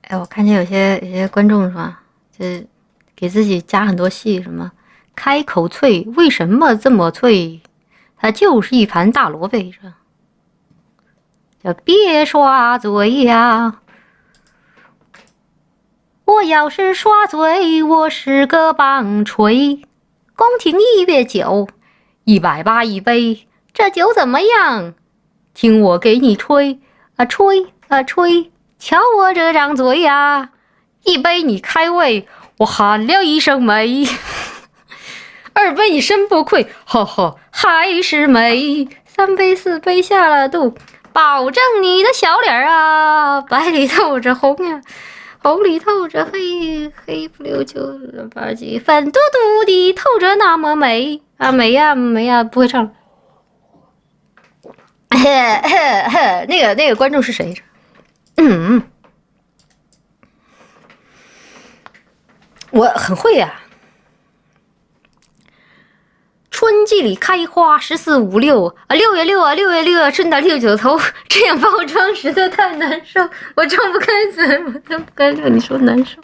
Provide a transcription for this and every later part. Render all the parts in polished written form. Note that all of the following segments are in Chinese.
哎，我看见有些观众是吧，就给自己加很多戏，什么开口脆，为什么这么脆？它就是一盘大萝卜，是吧？叫别耍嘴呀！我要是耍嘴，我是个棒槌。宫廷1月9，180一杯，这酒怎么样？听我给你吹啊吹啊吹，瞧我这张嘴呀！一杯你开胃，我喊了一声美；2杯你身不愧，呵呵，还是美；3杯4杯下了肚，保证你的小脸啊，白里透着红呀，红里透着黑，黑不溜秋的吧唧，粉嘟嘟的透着那么美啊，美呀美呀，不会唱了。那个观众是谁？我很会呀、春季里开花，14、5、6啊，6月6啊，6月6啊，春打6九头，这样包装实在太难受，我张不开嘴，我张不开嘴，你说难受？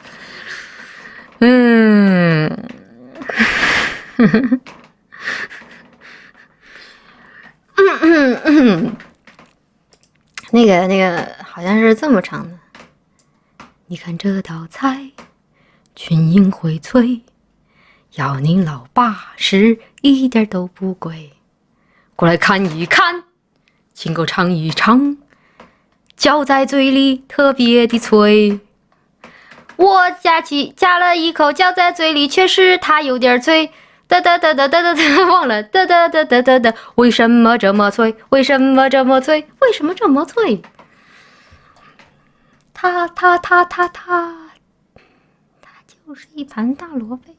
那个好像是这么唱的。你看这道菜，群英荟萃，要您老80一点都不贵。过来看一看，亲口尝一尝，嚼在嘴里特别的脆。我夹了一口，嚼在嘴里，确实它有点脆。忘了，为什么这么脆？为什么这么脆？为什么这么脆？它就是一盘大萝卜。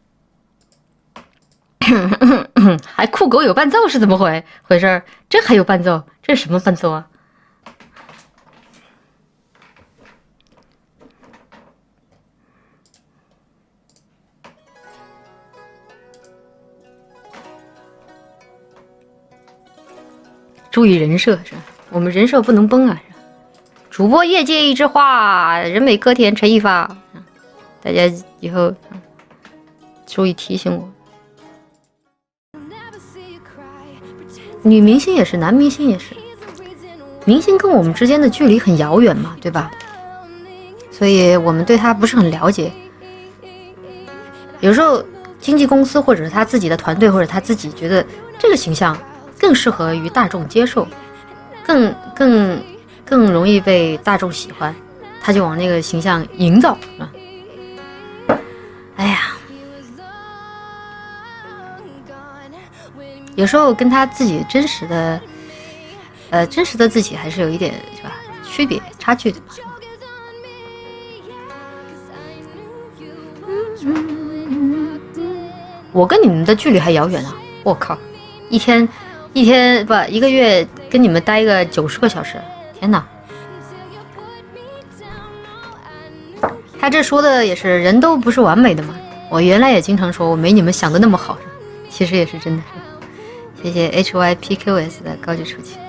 还酷狗有伴奏是怎么回事？这还有伴奏？这是什么伴奏啊？注意人设是吧？我们人设不能崩啊！是吧？主播业界一枝花，人美歌甜陈一发，大家以后注意提醒我。女明星也是，男明星也是，明星跟我们之间的距离很遥远嘛，对吧？所以我们对他不是很了解。有时候经纪公司或者是他自己的团队或者他自己觉得这个形象更适合于大众接受，更容易被大众喜欢，他就往那个形象营造啊。哎呀，有时候跟他自己真实的自己还是有一点是吧区别差距的嘛。我跟你们的距离还遥远啊！我靠，一个月跟你们待个90个小时，天哪！他这说的也是，人都不是完美的嘛。我原来也经常说我没你们想的那么好，其实也是真的。谢谢 HYPQS 的高举出气。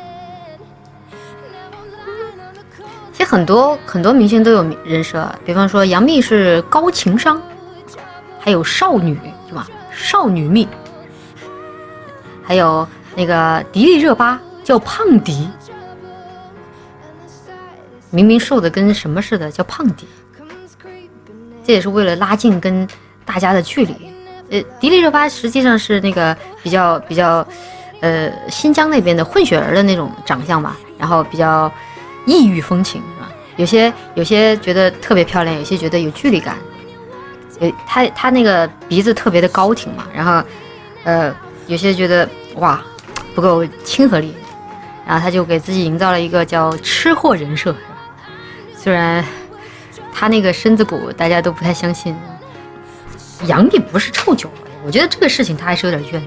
其实很多明星都有人设，比方说杨幂是高情商，还有少女是吧？少女蜜，还有那个迪丽热巴叫胖迪，明明瘦的跟什么似的叫胖迪，这也是为了拉近跟大家的距离。迪丽热巴实际上是那个比较新疆那边的混血儿的那种长相嘛，然后比较异域风情是吧？有些觉得特别漂亮，有些觉得有距离感。他那个鼻子特别的高挺嘛，然后有些觉得哇不够亲和力，然后他就给自己营造了一个叫吃货人设，虽然他那个身子骨大家都不太相信。杨幂不是臭脚，我觉得这个事情他还是有点怨。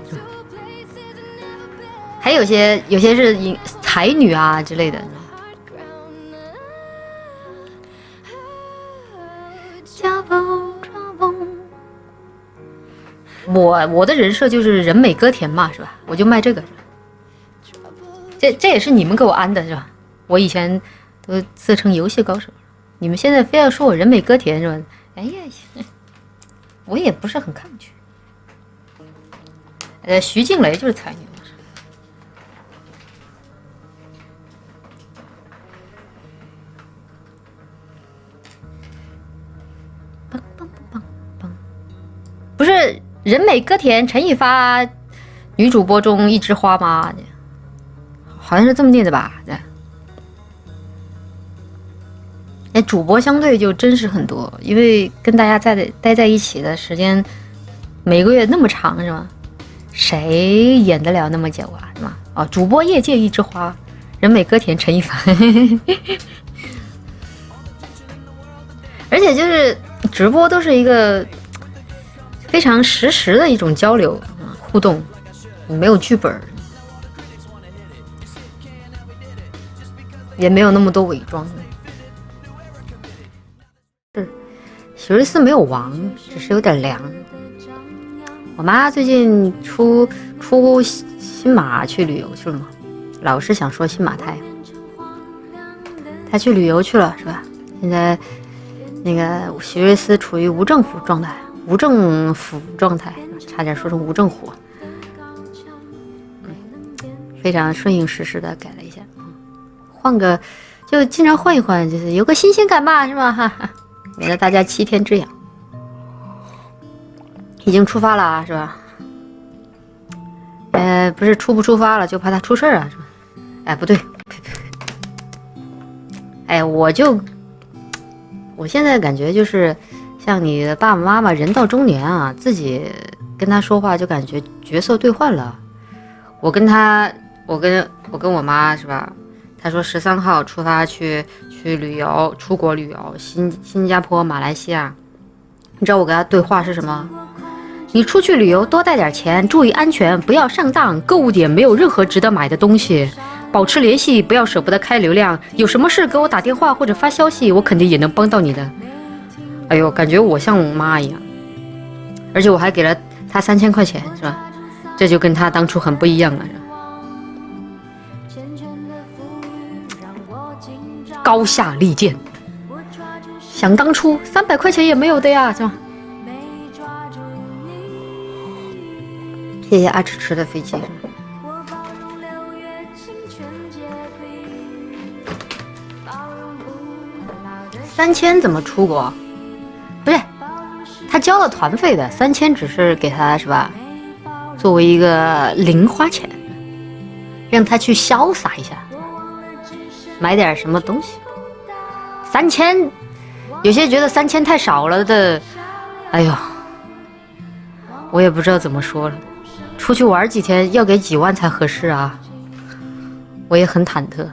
还有些是才女啊之类的。我的人设就是人美歌甜嘛，是吧？我就卖这个，这也是你们给我安的，是吧？我以前都自称游戏高手。 你们现在非要说我人美歌甜是吧？哎呀，我也不是很抗拒。徐静蕾就是才女。不是人美歌甜陈一发女主播中一枝花吗？好像是这么念的吧？对。哎，主播相对就真实很多，因为跟大家待在一起的时间，每个月那么长是吗？谁演得了那么久啊？是吗？啊，主播业界一枝花，人美歌甜陈一凡，而且就是直播都是一个非常实时的一种交流互动，没有剧本，也没有那么多伪装。许瑞斯没有亡，只是有点凉。我妈最近出新马去旅游去了嘛，老是想说新马泰，她去旅游去了是吧？现在那个许瑞斯处于无政府状态，差点说成无政府，非常顺应时事的改了一下，换个就经常换一换，就是有个新鲜感吧，是吧？哈哈，免得大家7天之痒。已经出发了啊，是吧？不是不出发了，就怕他出事啊，是吧？哎，不对，哎，我现在感觉就是像你的爸爸妈妈人到中年啊，自己跟他说话就感觉角色兑换了。我跟我妈是吧？她说13号出发去旅游，出国旅游，新加坡、马来西亚。你知道我跟她对话是什么？你出去旅游多带点钱，注意安全，不要上当。购物点没有任何值得买的东西，保持联系，不要舍不得开流量。有什么事给我打电话或者发消息，我肯定也能帮到你的。哎呦，感觉我像我妈一样，而且我还给了她3000块钱，是吧？这就跟她当初很不一样了，是吧？高下立见。想当初300块钱也没有的呀，是吧？谢谢阿迟迟的飞机。3000怎么出国？不是，他交了团费的，3000只是给他是吧？作为一个零花钱，让他去潇洒一下，买点什么东西。3000，有些觉得3000太少了的，哎呦，我也不知道怎么说了。出去玩几天要给几万才合适啊，我也很忐忑。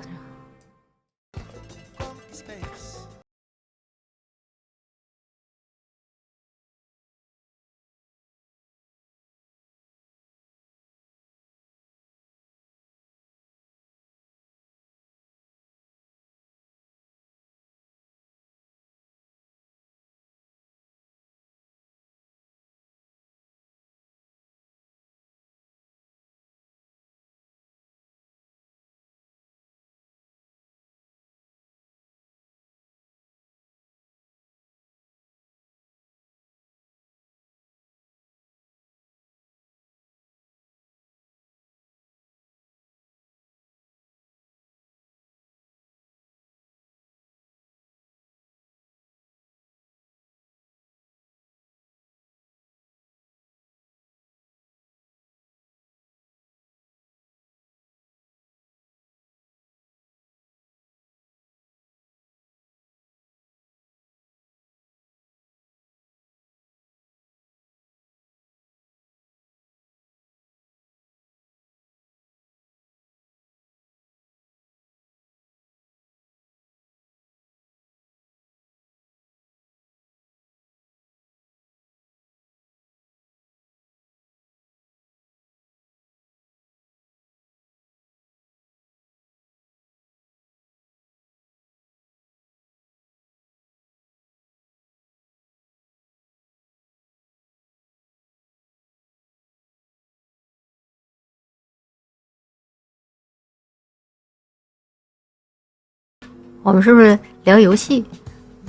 我们是不是聊游戏？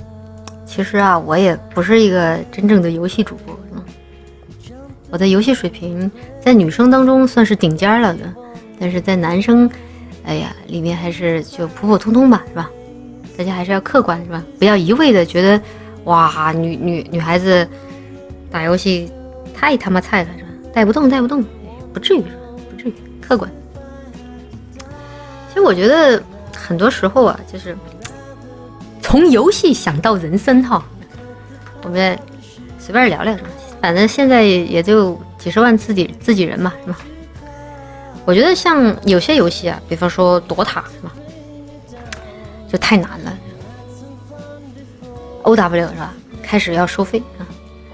其实啊，我也不是一个真正的游戏主播，我的游戏水平在女生当中算是顶尖了的，但是在男生，哎呀，里面还是就普普通通吧，是吧？大家还是要客观，是吧？不要一味的觉得，哇，女孩子打游戏太他妈菜了，是吧？带不动，不至于，是吧？不至于，客观。其实我觉得很多时候啊，就是从游戏想到人生哈，我们随便聊聊，是吧？反正现在也就几十万自己人嘛，是吧？我觉得像有些游戏啊，比方说躲塔，是吧？就太难了。OW 是吧？开始要收费啊。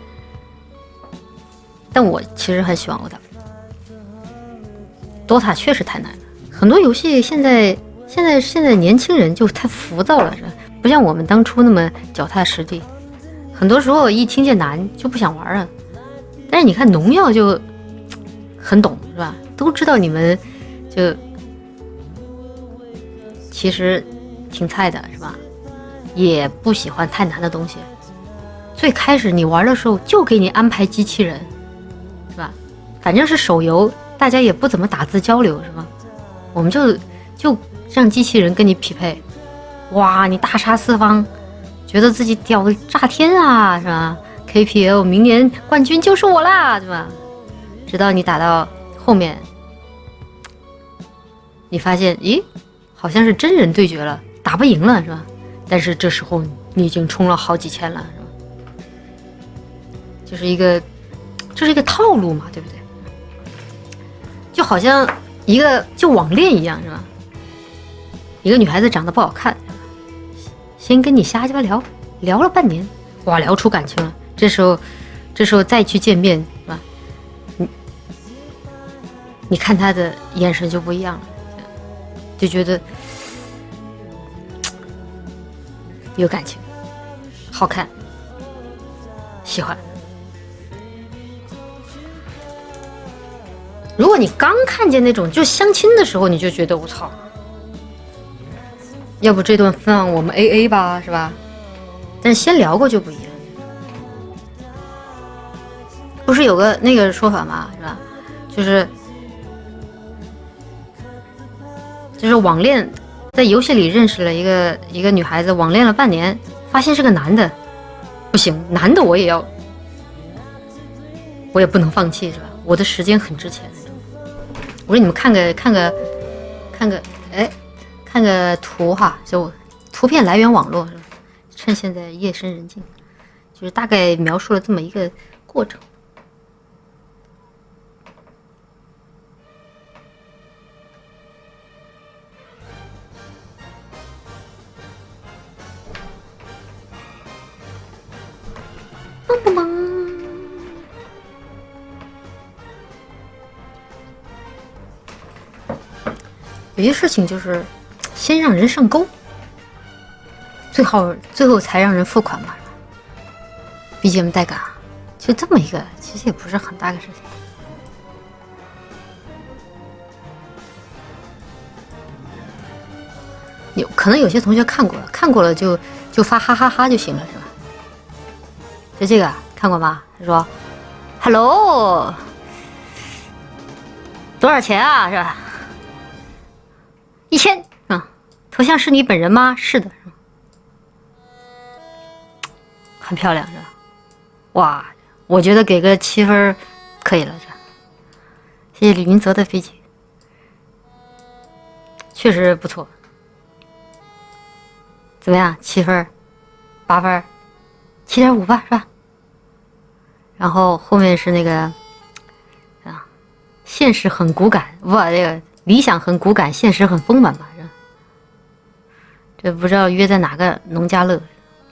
但我其实很喜欢 OW。DOTA 确实太难了，很多游戏现在年轻人就太浮躁了，是吧？不像我们当初那么脚踏实地。很多时候一听见难就不想玩了。但是你看农药就很懂，是吧？都知道你们就其实挺菜的，是吧？也不喜欢太难的东西。最开始你玩的时候就给你安排机器人，是吧？反正是手游，大家也不怎么打字交流，是吧？我们就让机器人跟你匹配，哇，你大杀四方，觉得自己屌的炸天啊，是吧？KPL 明年冠军就是我啦，对吧？直到你打到后面，你发现，咦，好像是真人对决了，打不赢了，是吧？但是这时候你已经充了好几千了，是吧？这是一个套路嘛，对不对？就好像就网恋一样，是吧？一个女孩子长得不好看，先跟你瞎鸡巴聊了半年，哇，聊出感情了。这时候再去见面，是吧？你看他的眼神就不一样了，就觉得有感情，好看，喜欢。如果你刚看见那种就相亲的时候，你就觉得我操，要不这顿饭我们 AA 吧，是吧？但是先聊过就不一样。不是有个那个说法嘛，是吧？就是网恋，在游戏里认识了一个女孩子，网恋了半年，发现是个男的，不行，男的我也不能放弃，是吧？我的时间很值钱。我说你们看个图哈，就图片来源网络，是吧？趁现在夜深人静，就是大概描述了这么一个过程。梆梆梆。有些事情就是先让人上钩，最后才让人付款嘛。BGM 带感，就这么一个，其实也不是很大个事情。可能有些同学看过了就发哈哈哈就行了，是吧？就这个看过吗？他说 ：“Hello， 多少钱啊？是吧？1000啊，头像是你本人吗？是的，很漂亮，是吧？哇，我觉得给个7分可以了，是吧？谢谢李云泽的飞机，确实不错。怎么样？7分、8分、7.5吧，是吧？然后后面是那个啊，现实很骨感，不，这个理想很骨感，现实很丰满吧？是吧？这不知道约在哪个农家乐。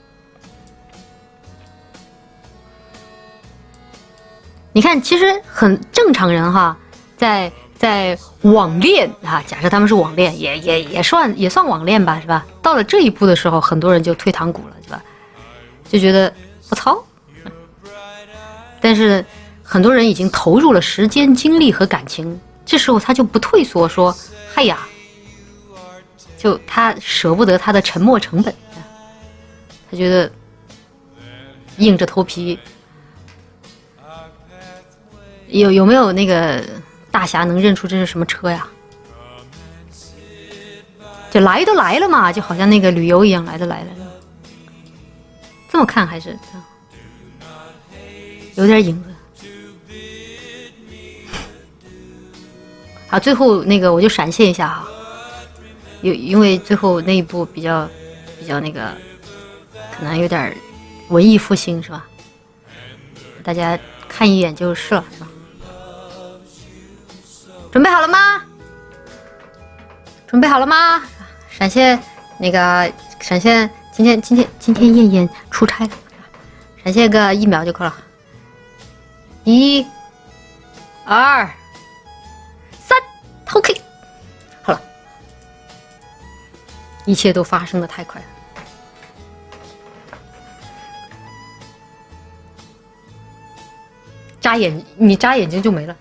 你看，其实很正常人哈，在网恋啊，假设他们是网恋，也算网恋吧，是吧？到了这一步的时候，很多人就退堂鼓了，是吧？就觉得我操。但是很多人已经投入了时间、精力和感情，这时候他就不退缩，说：“嗨呀！”就他舍不得他的沉没成本，他觉得硬着头皮。有没有那个大侠能认出这是什么车呀？就来都来了嘛，就好像那个旅游一样，来都来了。这么看还是有点影子。好，最后那个我就闪现一下哈，因为最后那一部比较那个，可能有点文艺复兴是吧？大家看一眼就是了，是吧？准备好了吗？准备好了吗？闪现那个闪现，今天燕燕出差了，闪现个1秒就够了。1、2、3 ，OK， 好了，一切都发生的太快了。你眨眼睛就没了。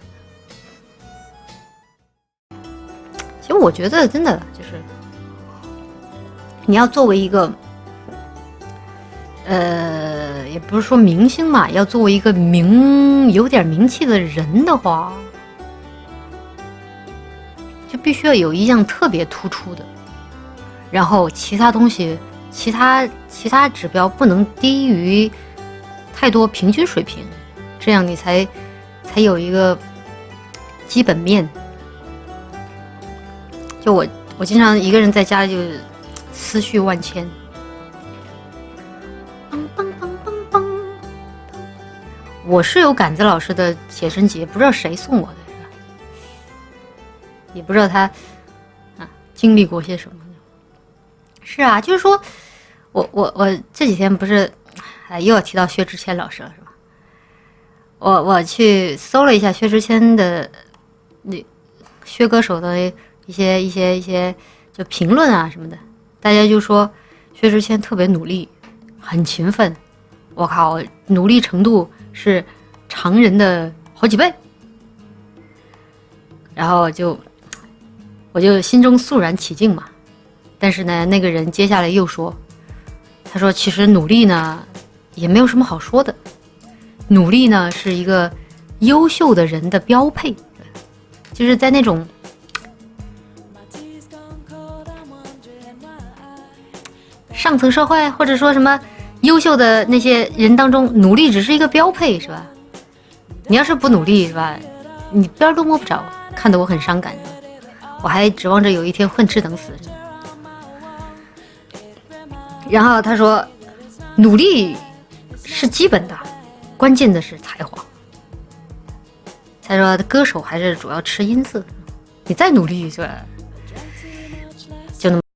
其实我觉得真的就是，你要作为一个，也不是说明星嘛，要作为一个有点名气的人的话，就必须要有一样特别突出的，然后其他东西，其他指标不能低于太多平均水平，这样你才有一个基本面。就我经常一个人在家就思绪万千。我是有杆子老师的写真集，不知道谁送我的，是吧？也不知道他经历过些什么。是啊，就是说我这几天不是又要提到薛之谦老师了，是吧？我去搜了一下薛之谦的薛歌手的一些就评论啊什么的，大家就说薛之谦特别努力，很勤奋。我靠，努力程度是常人的好几倍。然后我就心中肃然起敬嘛。但是呢，那个人接下来又说，他说其实努力呢也没有什么好说的，努力呢是一个优秀的人的标配，就是在那种上层社会或者说什么优秀的那些人当中，努力只是一个标配，是吧？你要是不努力，是吧？你边都摸不着，看得我很伤感。我还指望着有一天混吃等死。然后他说，努力是基本的，关键的是才华。他说，歌手还是主要吃音色，你再努力，是吧？就那么。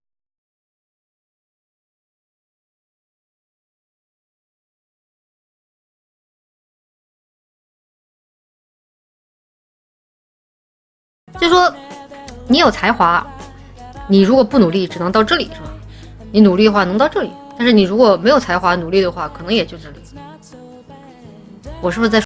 就说你有才华，你如果不努力只能到这里，是吧？你努力的话能到这里，但是你如果没有才华努力的话可能也就这里。我是不是在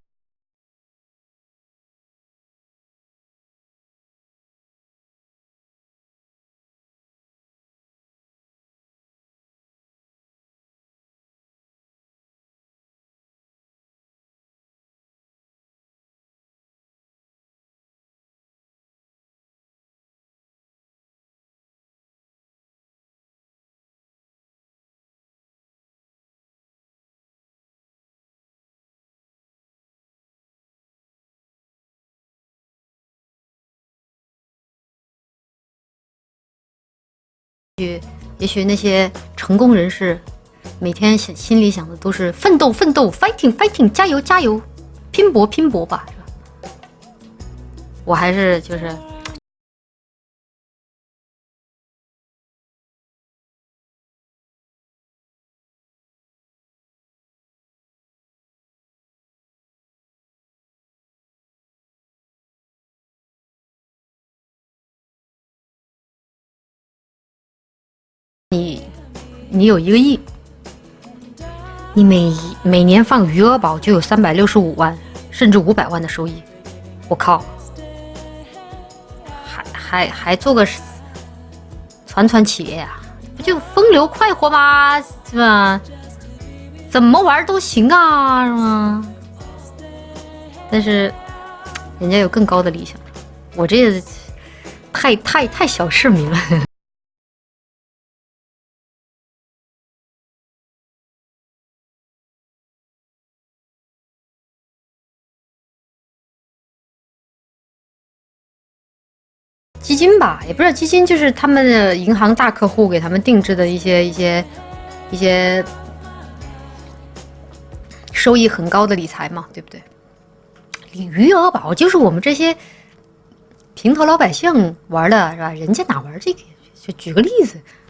也许那些成功人士每天心里想的都是奋斗奋斗 fighting fighting 加油加油拼搏拼搏吧，是吧？我还是就是你有1个亿，你每年放余额宝就有365万甚至500万的收益，我靠，还做个传企业呀，不就风流快活吗？是吧？ 怎么玩都行啊，是吗？但是人家有更高的理想，我这太小市民了。基金吧，也不是基金，就是他们的银行大客户给他们定制的一些收益很高的理财嘛，对不对？余额宝就是我们这些平头老百姓玩的，是吧？人家哪玩这个？就举个例子，